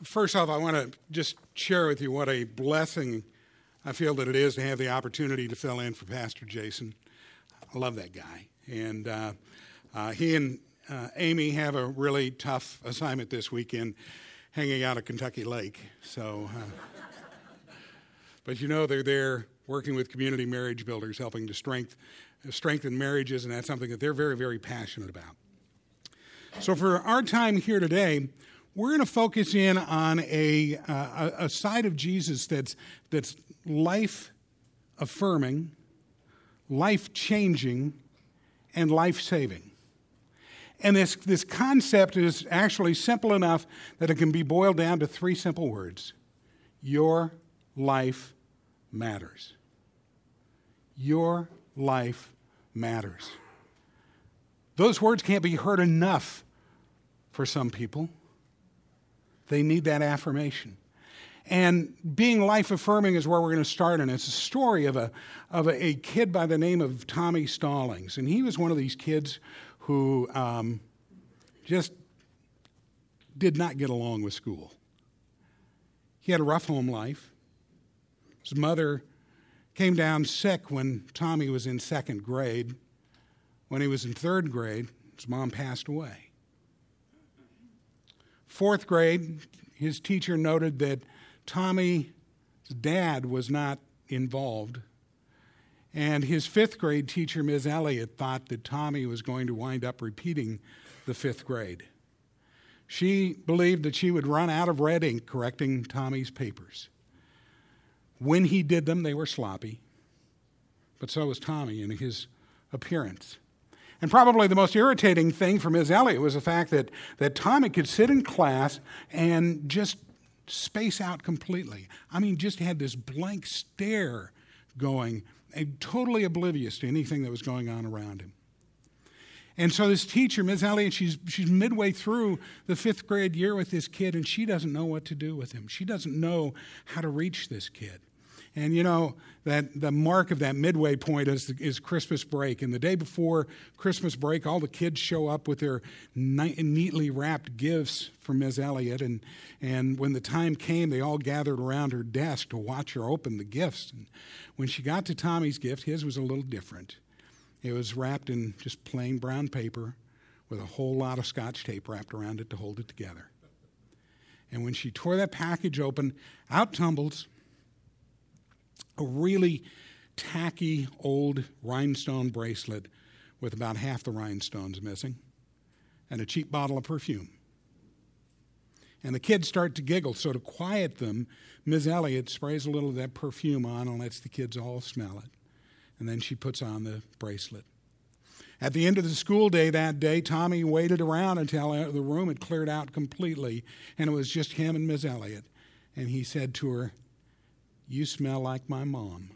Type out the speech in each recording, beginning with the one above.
First off, I want to just share with you what a blessing I feel that it is to have the opportunity to fill in for Pastor Jason. I love that guy. And he and Amy have a really tough assignment this weekend, hanging out at Kentucky Lake. So, but they're there working with community marriage builders, helping to strengthen marriages, and that's something that they're very, very passionate about. So for our time here today, we're going to focus in on a side of Jesus that's life-affirming, life-changing, and life-saving. And this concept is actually simple enough that it can be boiled down to three simple words. Your life matters. Your life matters. Those words can't be heard enough for some people. They need that affirmation. And being life-affirming is where we're going to start, and it's a story of a kid by the name of Tommy Stallings. And he was one of these kids who just did not get along with school. He had a rough home life. His mother came down sick when Tommy was in second grade. When he was in third grade, his mom passed away. Fourth grade, his teacher noted that Tommy's dad was not involved. And his fifth grade teacher, Ms. Elliott, thought that Tommy was going to wind up repeating the fifth grade. She believed that she would run out of red ink correcting Tommy's papers. When he did them, they were sloppy. But so was Tommy in his appearance. And probably the most irritating thing for Ms. Elliott was the fact that Tommy could sit in class and just space out completely. I mean, just had this blank stare going, totally oblivious to anything that was going on around him. And so this teacher, Ms. Elliott, she's midway through the fifth grade year with this kid, and she doesn't know what to do with him. She doesn't know how to reach this kid. And that the mark of that midway point is Christmas break. And the day before Christmas break, all the kids show up with their neatly wrapped gifts for Ms. Elliott. And when the time came, they all gathered around her desk to watch her open the gifts. And when she got to Tommy's gift, his was a little different. It was wrapped in just plain brown paper with a whole lot of Scotch tape wrapped around it to hold it together. And when she tore that package open, out tumbles a really tacky old rhinestone bracelet with about half the rhinestones missing and a cheap bottle of perfume. And the kids start to giggle, so to quiet them, Ms. Elliott sprays a little of that perfume on and lets the kids all smell it. And then she puts on the bracelet. At the end of the school day that day, Tommy waited around until the room had cleared out completely, and it was just him and Ms. Elliott. And he said to her, "You smell like my mom.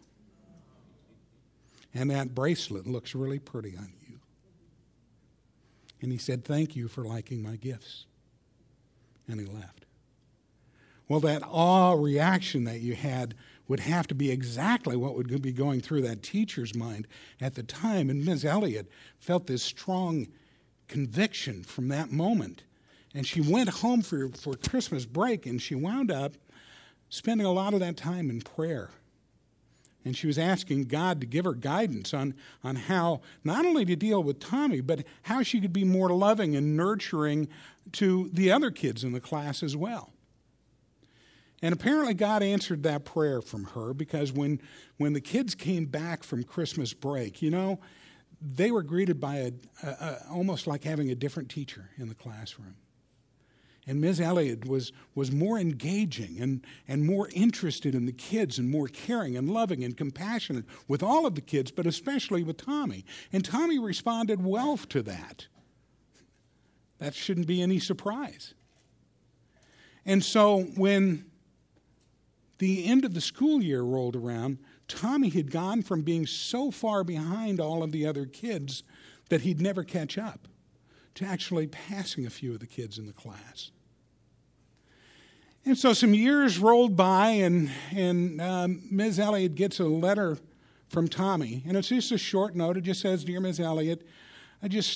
And that bracelet looks really pretty on you." And he said, "Thank you for liking my gifts." And he left. Well, that awe reaction that you had would have to be exactly what would be going through that teacher's mind at the time. And Ms. Elliott felt this strong conviction from that moment. And she went home for Christmas break, and she wound up spending a lot of that time in prayer. And she was asking God to give her guidance on how not only to deal with Tommy, but how she could be more loving and nurturing to the other kids in the class as well. And apparently God answered that prayer from her, because when the kids came back from Christmas break, they were greeted by almost like having a different teacher in the classroom. And Ms. Elliott was more engaging and more interested in the kids and more caring and loving and compassionate with all of the kids, but especially with Tommy. And Tommy responded well to that. That shouldn't be any surprise. And so when the end of the school year rolled around, Tommy had gone from being so far behind all of the other kids that he'd never catch up to actually passing a few of the kids in the class. And so some years rolled by, and Ms. Elliott gets a letter from Tommy. And it's just a short note. It just says, "Dear Ms. Elliott,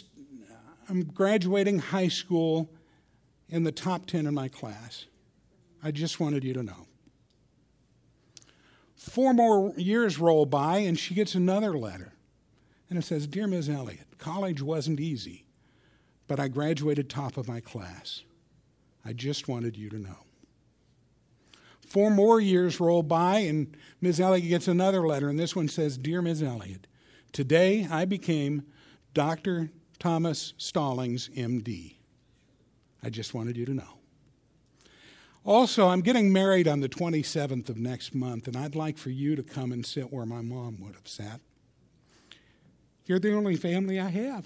I'm graduating high school in the top 10 in my class. I just wanted you to know. 4 more years roll by, and she gets another letter. And it says, Dear Ms. Elliott, college wasn't easy, but I graduated top of my class. I just wanted you to know. 4 more years roll by, and Ms. Elliott gets another letter, and this one says, Dear Ms. Elliott, today I became Dr. Thomas Stallings, M.D. I just wanted you to know. Also, I'm getting married on the 27th of next month, and I'd like for you to come and sit where my mom would have sat. You're the only family I have.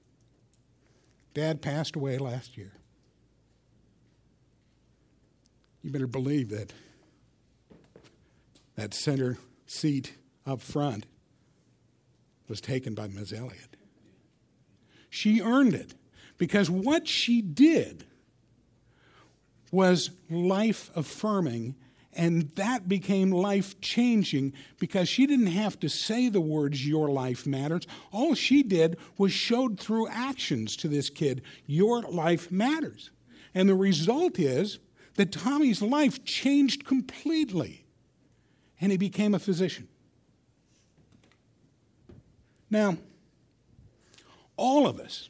Dad passed away last year. You better believe that that center seat up front was taken by Ms. Elliott. She earned it because what she did was life-affirming, and that became life-changing because she didn't have to say the words, your life matters. All she did was showed through actions to this kid, your life matters. And the result is that Tommy's life changed completely, and he became a physician. Now, all of us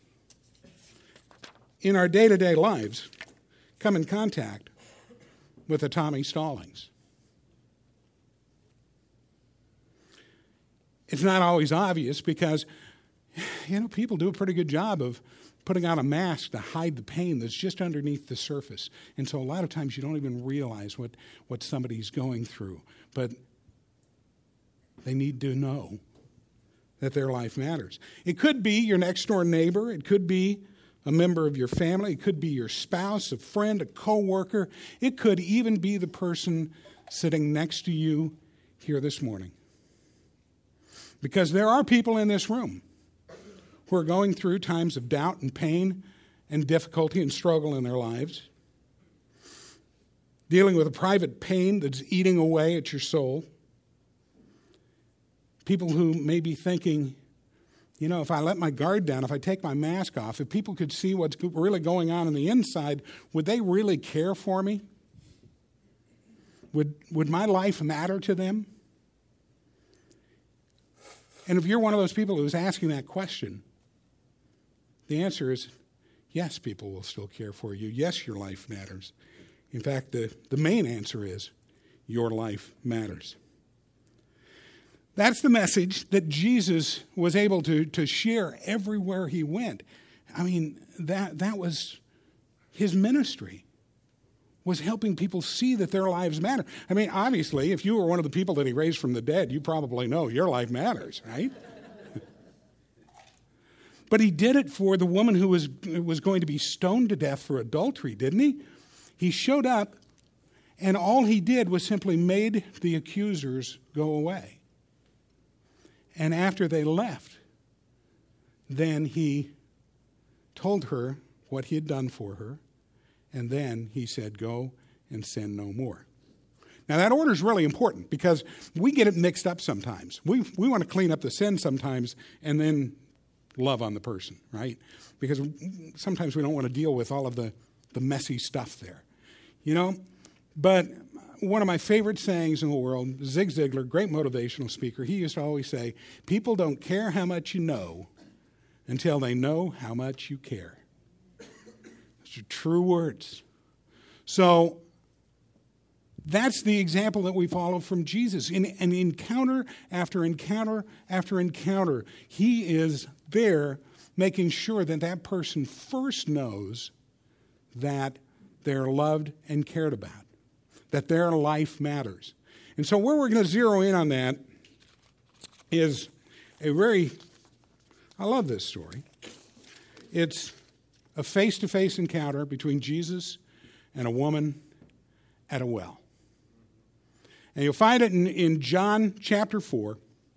in our day-to-day lives come in contact with a Tommy Stallings. It's not always obvious because, people do a pretty good job of putting on a mask to hide the pain that's just underneath the surface. And so a lot of times you don't even realize what somebody's going through. But they need to know that their life matters. It could be your next door neighbor. It could be a member of your family. It could be your spouse, a friend, a coworker. It could even be the person sitting next to you here this morning. Because there are people in this room who are going through times of doubt and pain and difficulty and struggle in their lives, dealing with a private pain that's eating away at your soul. People who may be thinking, if I let my guard down, if I take my mask off, if people could see what's really going on the inside, would they really care for me? Would my life matter to them? And if you're one of those people who's asking that question, the answer is yes, people will still care for you. Yes, your life matters. In fact, the main answer is your life matters. That's the message that Jesus was able to share everywhere he went. I mean, that was his ministry, was helping people see that their lives matter. I mean, obviously, if you were one of the people that he raised from the dead, you probably know your life matters, right? But he did it for the woman who was going to be stoned to death for adultery, didn't he? He showed up, and all he did was simply made the accusers go away. And after they left, then he told her what he had done for her, and then he said, go and sin no more. Now, that order is really important because we get it mixed up sometimes. We want to clean up the sin sometimes and then love on the person, right? Because sometimes we don't want to deal with all of the messy stuff there, But one of my favorite sayings in the world, Zig Ziglar, great motivational speaker, he used to always say, people don't care how much you know until they know how much you care. Those are true words. So that's the example that we follow from Jesus. In an encounter after encounter after encounter, he is there making sure that that person first knows that they're loved and cared about, that their life matters. And so where we're going to zero in on that is I love this story. It's a face-to-face encounter between Jesus and a woman at a well. And you'll find it in John chapter 4.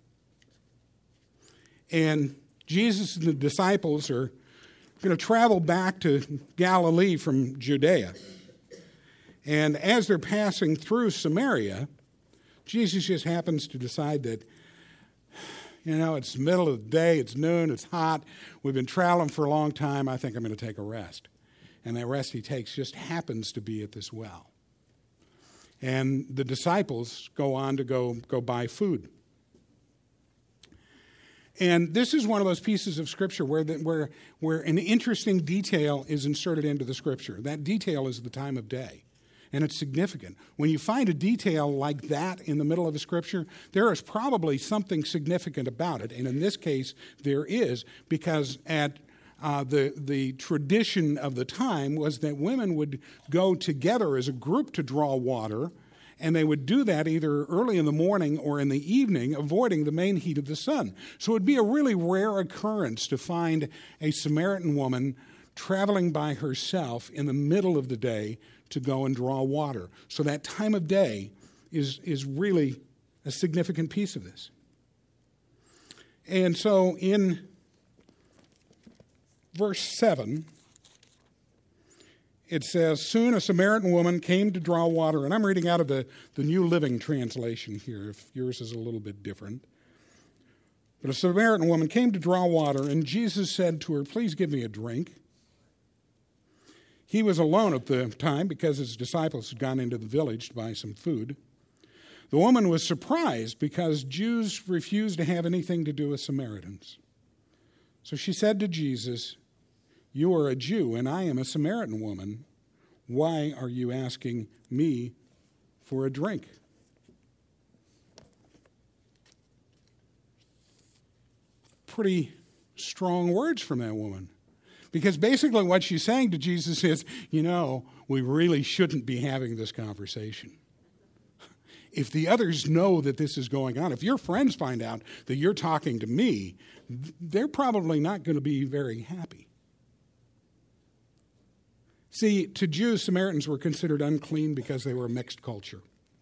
And Jesus and the disciples are going to travel back to Galilee from Judea. And as they're passing through Samaria, Jesus just happens to decide that, it's the middle of the day, it's noon, it's hot, we've been traveling for a long time, I think I'm going to take a rest. And that rest he takes just happens to be at this well. And the disciples go on to go buy food. And this is one of those pieces of Scripture where an interesting detail is inserted into the Scripture. That detail is the time of day. And it's significant. When you find a detail like that in the middle of a Scripture, there is probably something significant about it. And in this case, there is, because at the tradition of the time was that women would go together as a group to draw water, and they would do that either early in the morning or in the evening, avoiding the main heat of the sun. So it would be a really rare occurrence to find a Samaritan woman traveling by herself in the middle of the day to go and draw water. So that time of day is really a significant piece of this. And so in verse 7, it says, soon a Samaritan woman came to draw water. And I'm reading out of the New Living Translation here, if yours is a little bit different. But a Samaritan woman came to draw water, and Jesus said to her, please give me a drink. He was alone at the time because his disciples had gone into the village to buy some food. The woman was surprised because Jews refused to have anything to do with Samaritans. So she said to Jesus, you are a Jew, and I am a Samaritan woman. Why are you asking me for a drink? Pretty strong words from that woman. Because basically what she's saying to Jesus is, we really shouldn't be having this conversation. If the others know that this is going on, if your friends find out that you're talking to me, they're probably not going to be very happy. See, to Jews, Samaritans were considered unclean because they were a mixed culture.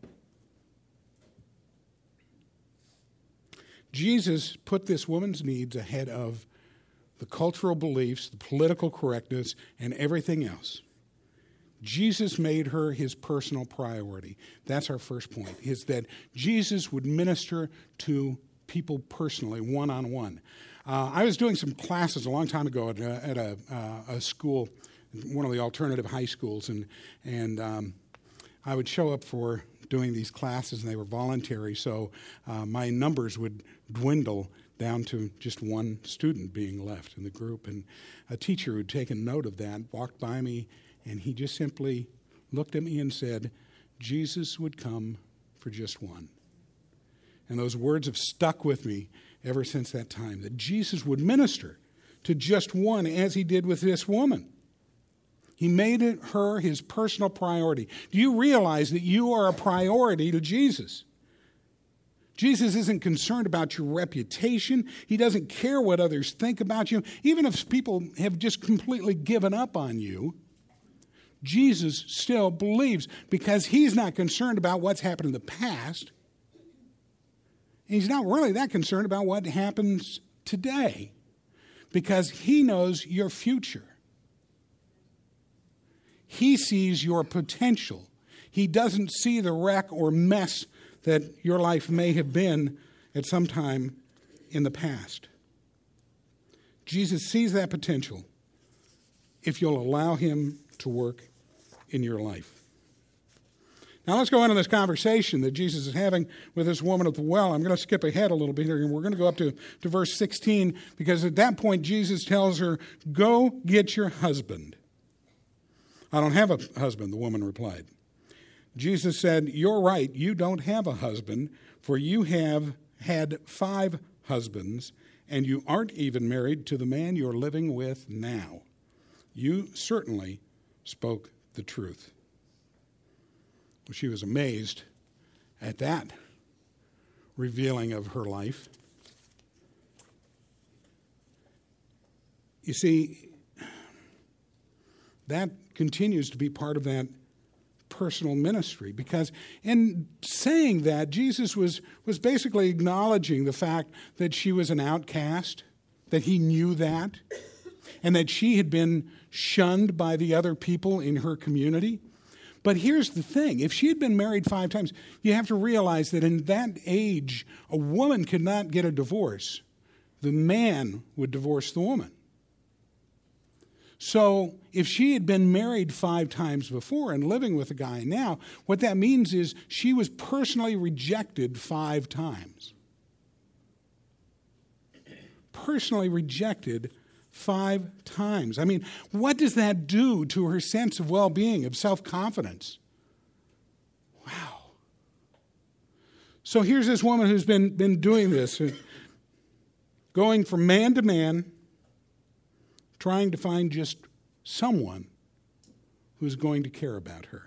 Jesus put this woman's needs ahead of the cultural beliefs, the political correctness, and everything else. Jesus made her his personal priority. That's our first point, is that Jesus would minister to people personally, one-on-one. I was doing some classes a long time ago at a school, one of the alternative high schools, and I would show up for doing these classes, and they were voluntary, so my numbers would dwindle down to just one student being left in the group. And a teacher who'd taken note of that walked by me, and he just simply looked at me and said, Jesus would come for just one. And those words have stuck with me ever since that time, that Jesus would minister to just one as he did with this woman. He made her his personal priority. Do you realize that you are a priority to Jesus? Jesus isn't concerned about your reputation. He doesn't care what others think about you. Even if people have just completely given up on you, Jesus still believes, because he's not concerned about what's happened in the past. He's not really that concerned about what happens today, because he knows your future. He sees your potential. He doesn't see the wreck or mess that your life may have been at some time in the past. Jesus sees that potential if you'll allow him to work in your life. Now let's go into this conversation that Jesus is having with this woman at the well. I'm going to skip ahead a little bit here, and we're going to go up to verse 16, because at that point Jesus tells her, go get your husband. I don't have a husband, the woman replied. Jesus said, you're right, you don't have a husband, for you have had 5 husbands, and you aren't even married to the man you're living with now. You certainly spoke the truth. Well, she was amazed at that revealing of her life. You see, that continues to be part of that personal ministry, because in saying that, Jesus was basically acknowledging the fact that she was an outcast, that he knew that, and that she had been shunned by the other people in her community. But here's the thing. If she had been married 5 times, you have to realize that in that age, a woman could not get a divorce. The man would divorce the woman. So if she had been married 5 times before and living with a guy now, what that means is she was personally rejected 5 times. Personally rejected 5 times. I mean, what does that do to her sense of well-being, of self-confidence? Wow. So here's this woman who's been doing this, going from man to man, trying to find just someone who's going to care about her.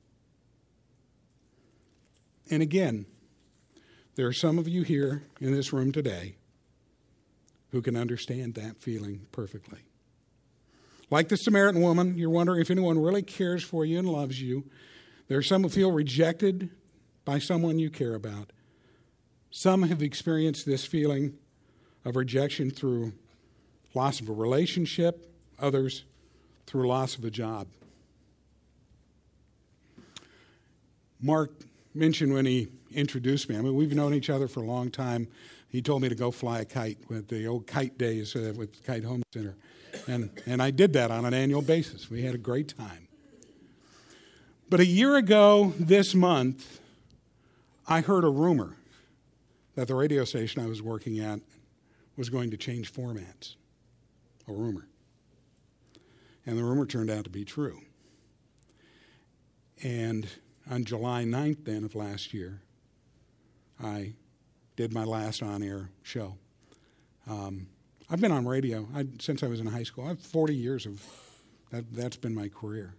And again, there are some of you here in this room today who can understand that feeling perfectly. Like the Samaritan woman, you're wondering if anyone really cares for you and loves you. There are some who feel rejected by someone you care about. Some have experienced this feeling of rejection through loss of a relationship, others through loss of a job. Mark mentioned when he introduced me, I mean, we've known each other for a long time. He told me to go fly a kite with the old kite days with Kite Home Center. And I did that on an annual basis. We had a great time. But a year ago this month, I heard a rumor that the radio station I was working at was going to change formats. A rumor. And the rumor turned out to be true. And on July 9th then of last year, I did my last on-air show. I've been on radio since I was in high school. I have 40 years of that's been my career.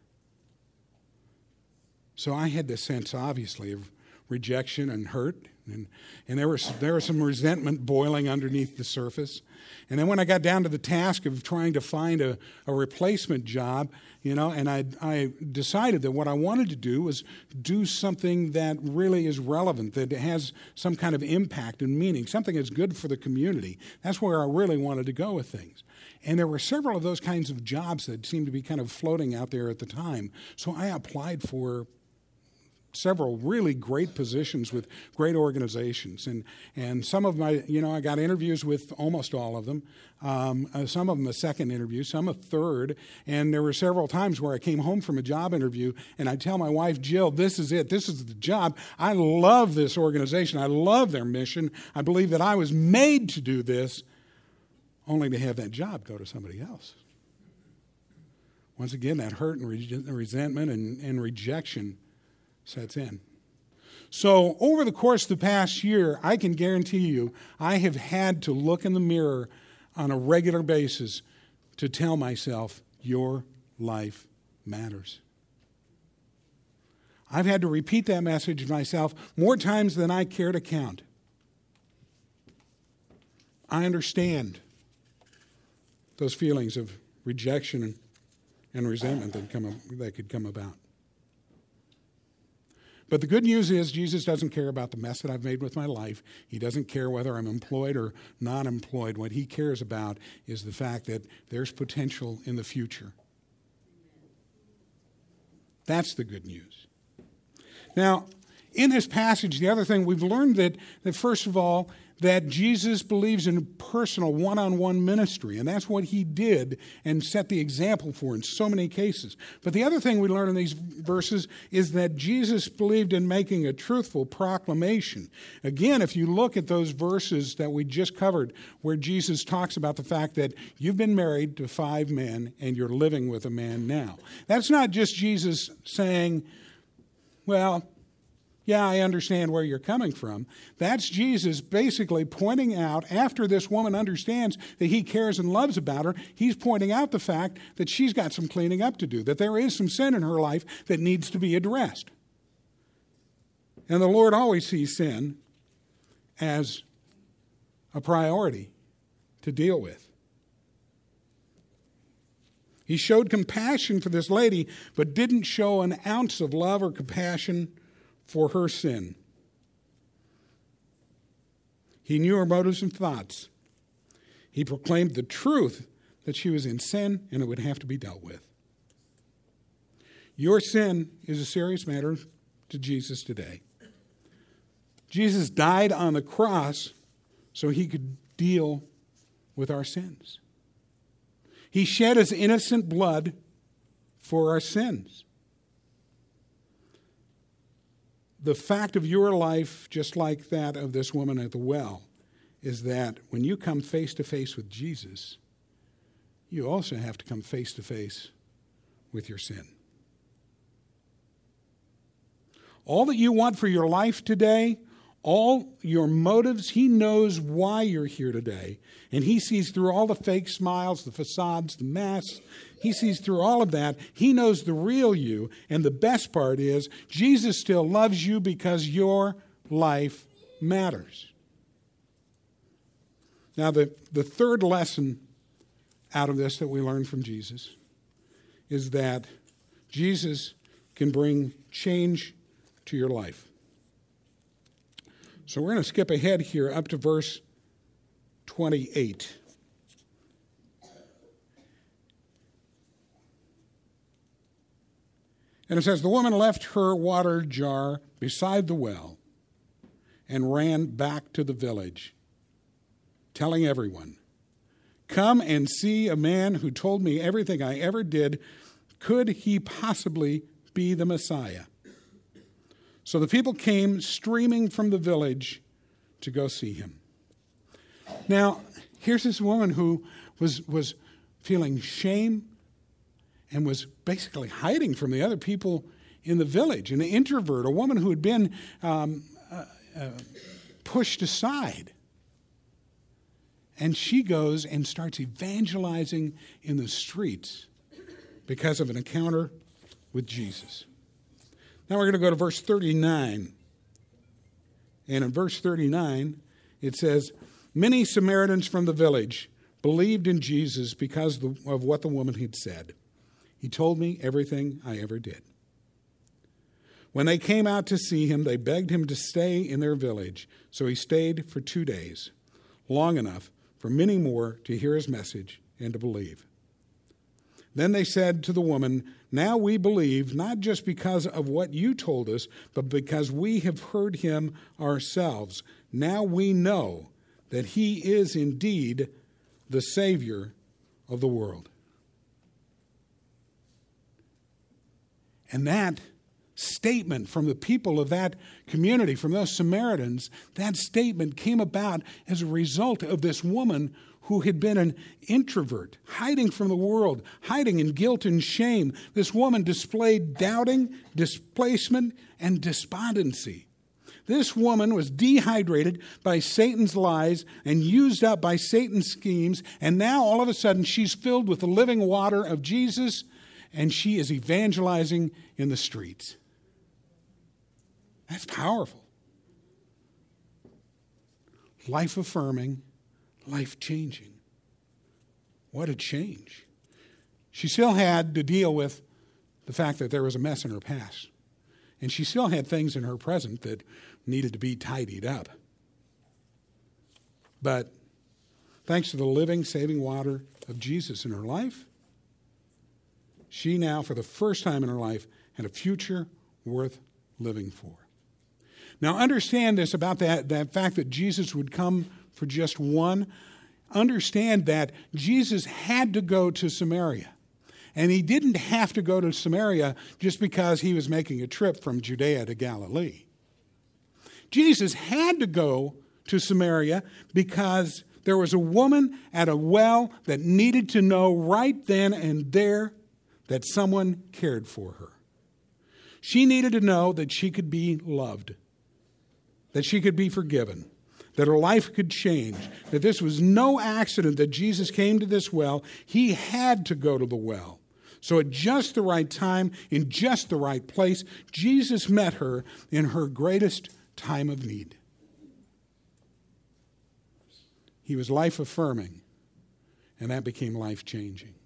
So I had this sense, obviously, of rejection and hurt, and there was some resentment boiling underneath the surface. And then when I got down to the task of trying to find a replacement job, and I decided that what I wanted to do was do something that really is relevant, that has some kind of impact and meaning, something that's good for the community. That's where I really wanted to go with things. And there were several of those kinds of jobs that seemed to be kind of floating out there at the time. So I applied for several really great positions with great organizations. And some of my, I got interviews with almost all of them. Some of them a second interview, some a third. And there were several times where I came home from a job interview and I'd tell my wife, Jill, this is it. This is the job. I love this organization. I love their mission. I believe that I was made to do this, only to have that job go to somebody else. Once again, that hurt and resentment and rejection sets in. So over the course of the past year, I can guarantee you, I have had to look in the mirror on a regular basis to tell myself, your life matters. I've had to repeat that message to myself more times than I care to count. I understand those feelings of rejection and resentment that could come about. But the good news is Jesus doesn't care about the mess that I've made with my life. He doesn't care whether I'm employed or not employed. What he cares about is the fact that there's potential in the future. That's the good news. Now, in this passage, the other thing we've learned that first of all, that Jesus believes in personal one-on-one ministry, and that's what he did and set the example for in so many cases. But the other thing we learn in these verses is that Jesus believed in making a truthful proclamation. Again, if you look at those verses that we just covered, where Jesus talks about the fact that you've been married to 5 men and you're living with a man now. That's not just Jesus saying, well, yeah, I understand where you're coming from. That's Jesus basically pointing out, after this woman understands that he cares and loves about her, he's pointing out the fact that she's got some cleaning up to do, that there is some sin in her life that needs to be addressed. And the Lord always sees sin as a priority to deal with. He showed compassion for this lady, but didn't show an ounce of love or compassion for her sin. He knew her motives and thoughts. He proclaimed the truth that she was in sin and it would have to be dealt with. Your sin is a serious matter to Jesus today. Jesus died on the cross so he could deal with our sins. He shed his innocent blood for our sins. The fact of your life, just like that of this woman at the well, is that when you come face to face with Jesus, you also have to come face to face with your sin. All that you want for your life today, all your motives, he knows why you're here today. And he sees through all the fake smiles, the facades, the masks. He sees through all of that. He knows the real you. And the best part is, Jesus still loves you because your life matters. Now, the third lesson out of this that we learn from Jesus is that Jesus can bring change to your life. So we're going to skip ahead here up to verse 28. And it says, the woman left her water jar beside the well and ran back to the village, telling everyone, come and see a man who told me everything I ever did. Could he possibly be the Messiah? So the people came streaming from the village to go see him. Now, here's this woman who was feeling shame and was basically hiding from the other people in the village, an introvert, a woman who had been pushed aside. And she goes and starts evangelizing in the streets because of an encounter with Jesus. Now we're going to go to verse 39. And in verse 39, it says, many Samaritans from the village believed in Jesus because of what the woman had said. He told me everything I ever did. When they came out to see him, they begged him to stay in their village. So he stayed for 2 days, long enough for many more to hear his message and to believe. Then they said to the woman, now we believe, not just because of what you told us, but because we have heard him ourselves. Now we know that he is indeed the Savior of the world. And that statement from the people of that community, from those Samaritans, that statement came about as a result of this woman who had been an introvert, hiding from the world, hiding in guilt and shame. This woman displayed doubting, displacement, and despondency. This woman was dehydrated by Satan's lies and used up by Satan's schemes, and now all of a sudden she's filled with the living water of Jesus, and she is evangelizing in the streets. That's powerful. Life-affirming, life-changing. What a change. She still had to deal with the fact that there was a mess in her past. And she still had things in her present that needed to be tidied up. But thanks to the living, saving water of Jesus in her life, she now, for the first time in her life, had a future worth living for. Now understand this about that fact that Jesus would come for just one. Understand that Jesus had to go to Samaria. And he didn't have to go to Samaria just because he was making a trip from Judea to Galilee. Jesus had to go to Samaria because there was a woman at a well that needed to know right then and there that someone cared for her. She needed to know that she could be loved, that she could be forgiven, that her life could change, that this was no accident that Jesus came to this well. He had to go to the well. So at just the right time, in just the right place, Jesus met her in her greatest time of need. He was life-affirming, and that became life-changing.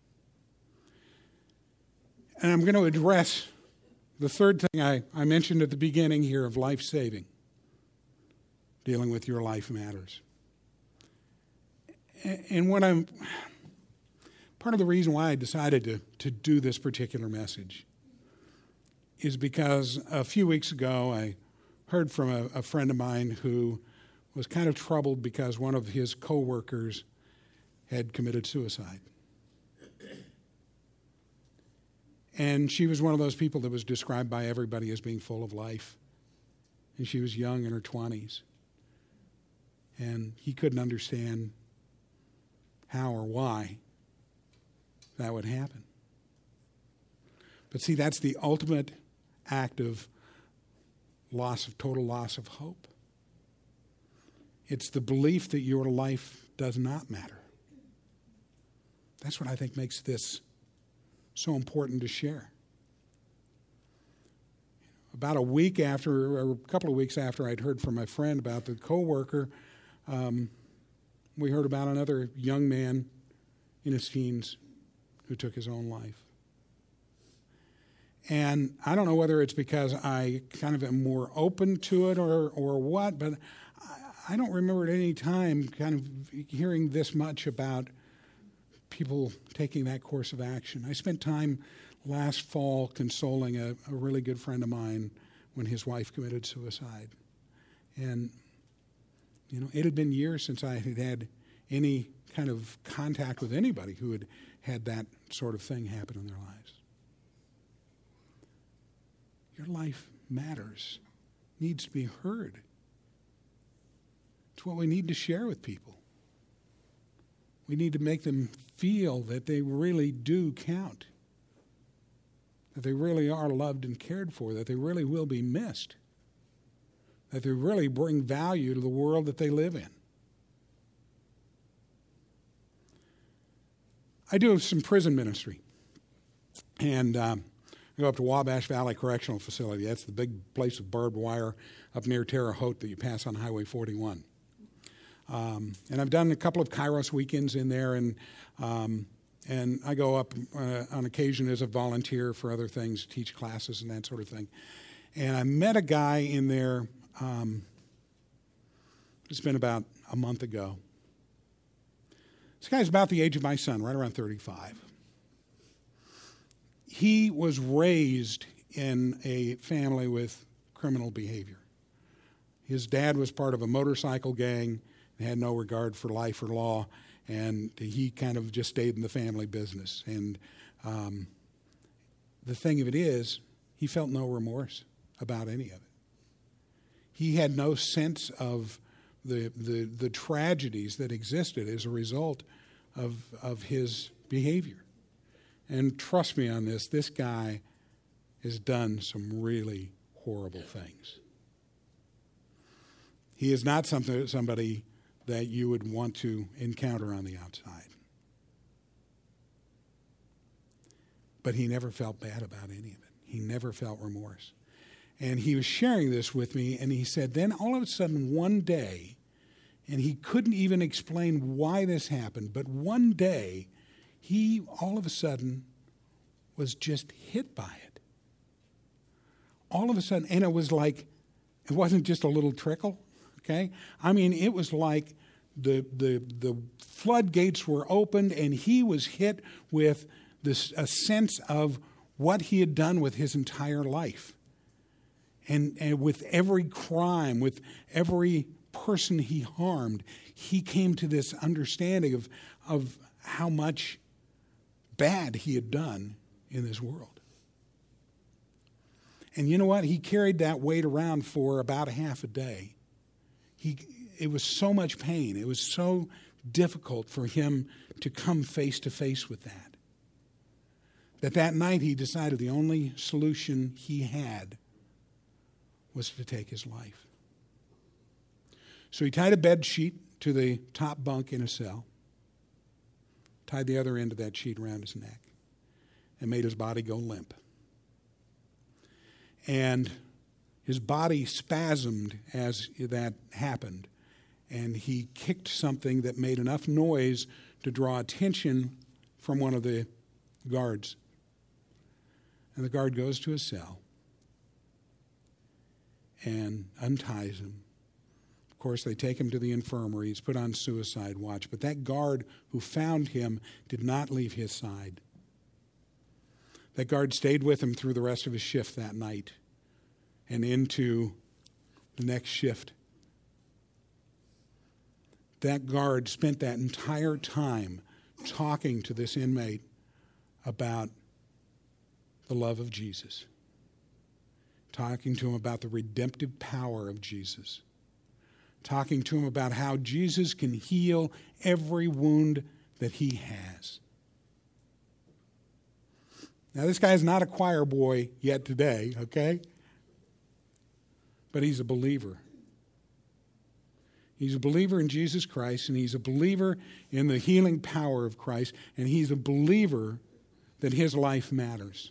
And I'm going to address the third thing I mentioned at the beginning here of life-saving. Dealing with your life matters. And part of the reason why I decided to do this particular message is because a few weeks ago I heard from a friend of mine who was kind of troubled because one of his co-workers had committed suicide. And she was one of those people that was described by everybody as being full of life. And she was young, in her 20s. And he couldn't understand how or why that would happen. But see, that's the ultimate act of total loss of hope. It's the belief that your life does not matter. That's what I think makes this so important to share. About a week after, or a couple of weeks after I'd heard from my friend about the coworker, we heard about another young man in his teens who took his own life. And I don't know whether it's because I kind of am more open to it or what, but I don't remember at any time kind of hearing this much about people taking that course of action. I spent time last fall consoling a really good friend of mine when his wife committed suicide. And, it had been years since I had had any kind of contact with anybody who had had that sort of thing happen in their lives. Your life matters, needs to be heard. It's what we need to share with people. We need to make them feel that they really do count, that they really are loved and cared for, that they really will be missed, that they really bring value to the world that they live in. I do some prison ministry, and I go up to Wabash Valley Correctional Facility. That's the big place with barbed wire up near Terre Haute that you pass on Highway 41. And I've done a couple of Kairos weekends in there, and I go up on occasion as a volunteer for other things, teach classes and that sort of thing. And I met a guy in there, it's been about a month ago. This guy's about the age of my son, right around 35. He was raised in a family with criminal behavior. His dad was part of a motorcycle gang and had no regard for life or law, and he kind of just stayed in the family business. And the thing of it is, he felt no remorse about any of it. He had no sense of the tragedies that existed as a result of his behavior. And trust me on this guy has done some really horrible things. He is not somebody that you would want to encounter on the outside. But he never felt bad about any of it. He never felt remorse. And he was sharing this with me, and he said, then all of a sudden one day, and he couldn't even explain why this happened, but one day, he all of a sudden was just hit by it. All of a sudden, and it was like, it wasn't just a little trickle, okay? I mean, it was like the floodgates were opened, and he was hit with a sense of what he had done with his entire life. And with every crime, with every person he harmed, he came to this understanding of how much bad he had done in this world. And you know what? He carried that weight around for about a half a day. It was so much pain. It was so difficult for him to come face to face with that night he decided the only solution he had was to take his life. So he tied a bed sheet to the top bunk in a cell, tied the other end of that sheet around his neck, and made his body go limp. And his body spasmed as that happened, and he kicked something that made enough noise to draw attention from one of the guards. And the guard goes to his cell and unties him. Of course, they take him to the infirmary. He's put on suicide watch. But that guard who found him did not leave his side. That guard stayed with him through the rest of his shift that night and into the next shift. That guard spent that entire time talking to this inmate about the love of Jesus, talking to him about the redemptive power of Jesus, talking to him about how Jesus can heal every wound that he has. Now, this guy's not a choir boy yet today, okay? But he's a believer. He's a believer in Jesus Christ, and he's a believer in the healing power of Christ, and he's a believer that his life matters.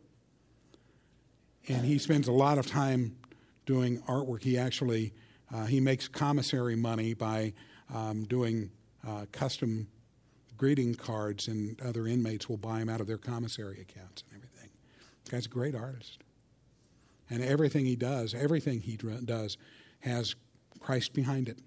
And he spends a lot of time doing artwork. He actually, he makes commissary money by doing custom greeting cards, and other inmates will buy them out of their commissary accounts and everything. The guy's a great artist. And everything he does has Christ behind it.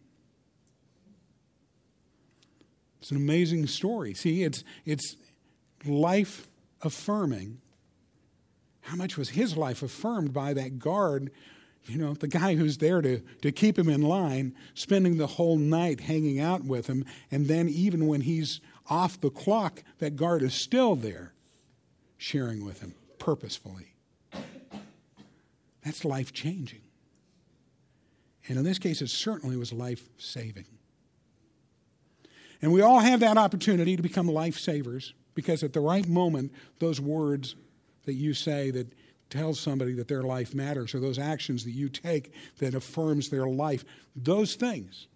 It's an amazing story. See, it's life affirming. How much was his life affirmed by that guard, the guy who's there to keep him in line, spending the whole night hanging out with him, and then even when he's off the clock, that guard is still there, sharing with him purposefully. That's life-changing. And in this case, it certainly was life-saving. And we all have that opportunity to become lifesavers, because at the right moment, those words that you say that tells somebody that their life matters, or those actions that you take that affirms their life, those things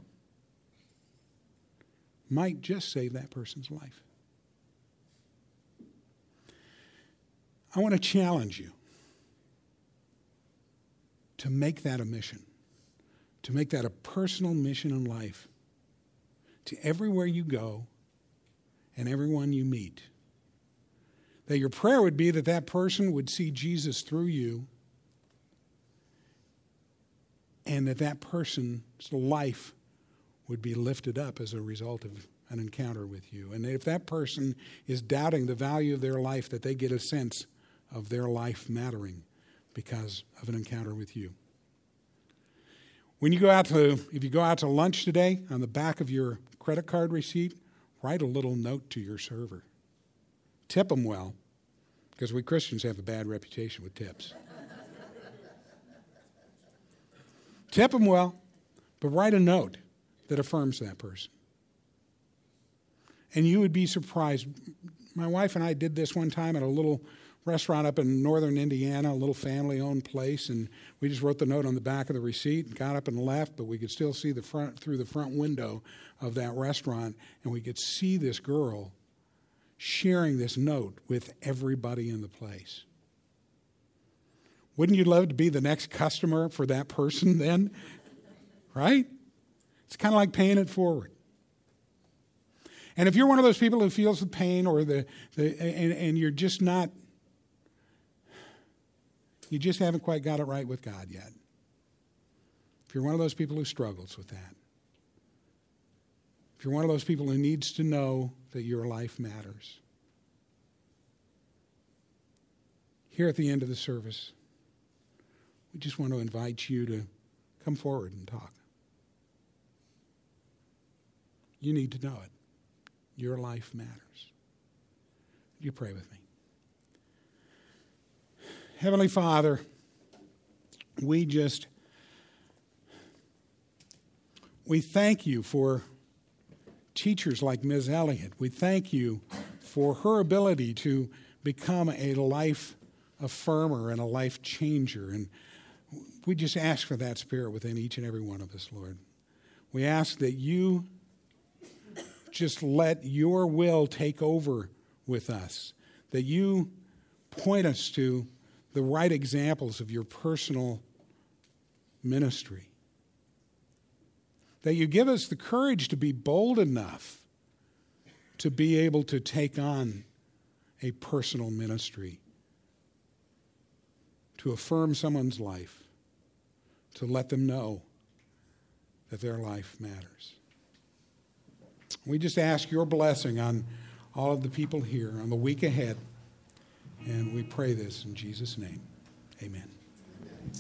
might just save that person's life. I want to challenge you to make that a mission, to make that a personal mission in life, to everywhere you go and everyone you meet. That your prayer would be that that person would see Jesus through you, and that that person's life would be lifted up as a result of an encounter with you. And if that person is doubting the value of their life, that they get a sense of their life mattering because of an encounter with you. If you go out to lunch today, on the back of your credit card receipt, write a little note to your server. Tip them well, because we Christians have a bad reputation with tips. Tip them well, but write a note that affirms that person. And you would be surprised. My wife and I did this one time at a little restaurant up in northern Indiana, a little family-owned place, and we just wrote the note on the back of the receipt and got up and left, but we could still see through the front window of that restaurant, and we could see this girl sharing this note with everybody in the place. Wouldn't you love to be the next customer for that person then? Right? It's kind of like paying it forward. And if you're one of those people who feels the pain or and you're just not, you just haven't quite got it right with God yet. If you're one of those people who struggles with that, if you're one of those people who needs to know that your life matters, here at the end of the service, we just want to invite you to come forward and talk. You need to know it. Your life matters. You pray with me. Heavenly Father, we thank you for teachers like Ms. Elliott. We thank you for her ability to become a life affirmer and a life changer. And we just ask for that spirit within each and every one of us, Lord. We ask that you just let your will take over with us, that you point us to the right examples of your personal ministry, that you give us the courage to be bold enough to be able to take on a personal ministry, to affirm someone's life, to let them know that their life matters. We just ask your blessing on all of the people here on the week ahead, and we pray this in Jesus' name. Amen.